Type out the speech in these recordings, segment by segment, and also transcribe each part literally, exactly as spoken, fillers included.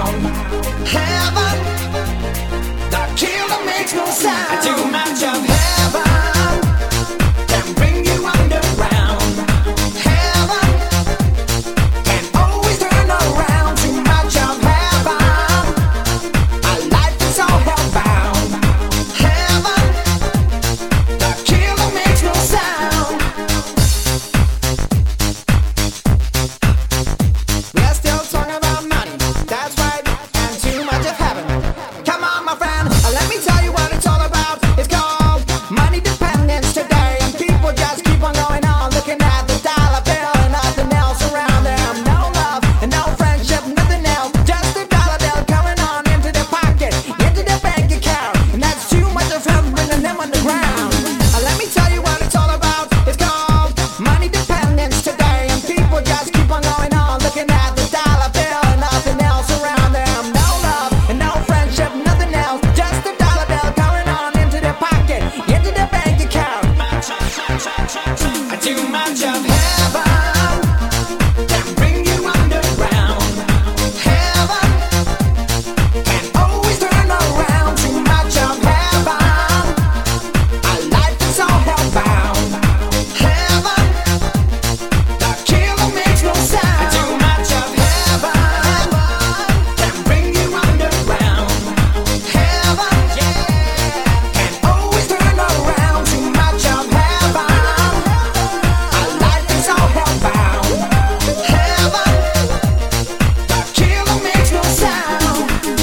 Heaven, the killer makes no sound. Too much of heaven can bring you underground. Heaven can always turn around. Too much of heaven, our life is all hellbound. Heaven, the killer makes no sound. We're still talking about money, that's right, and too much of heaven. Come on, my friend, let me tell you what it's all about. It's called money dependence today, and people just keep on going on, looking at the dollar bill and nothing else around them. No love and no friendship, nothing else, just the dollar bill coming on into their pocket, into their bank account, and that's too much of heaven bringing them underground. Let me tell you what it's all about. It's called money dependence today, and people just keep on going on, looking at the dollar bill and nothing else around them. No love and no friendship, nothing else, just the dollar bill coming on into their pocket, into their bank account. Too much of heaven can bring you underground. Heaven can always turn around. Too much of heaven, our life is all hellbound. Heaven, the killer makes no sound. Too much of heaven can bring you underground. Heaven can always turn around. Too much of heaven, our life is all hellbound. Heaven, the killer makes no sound.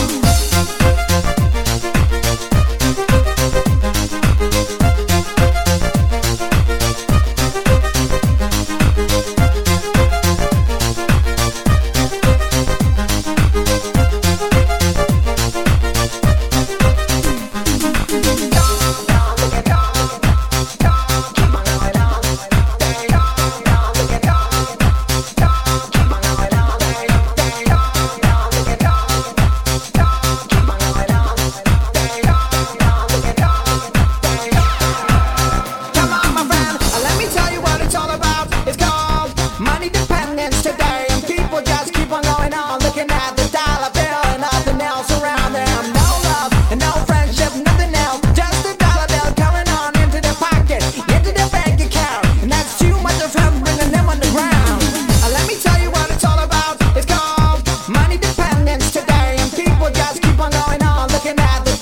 Come on, my friend, let me tell you what it's all about. It's called money dependence today, and people just keep on going on, looking at the dollar bill and nothing else around them. No love and no friendship, nothing else, just the dollar bill coming on into their pocket, into their bank account, and that's too much of heaven bringing them underground. Let me tell you what it's all about. It's called money dependence today, and people just keep on going on, looking at the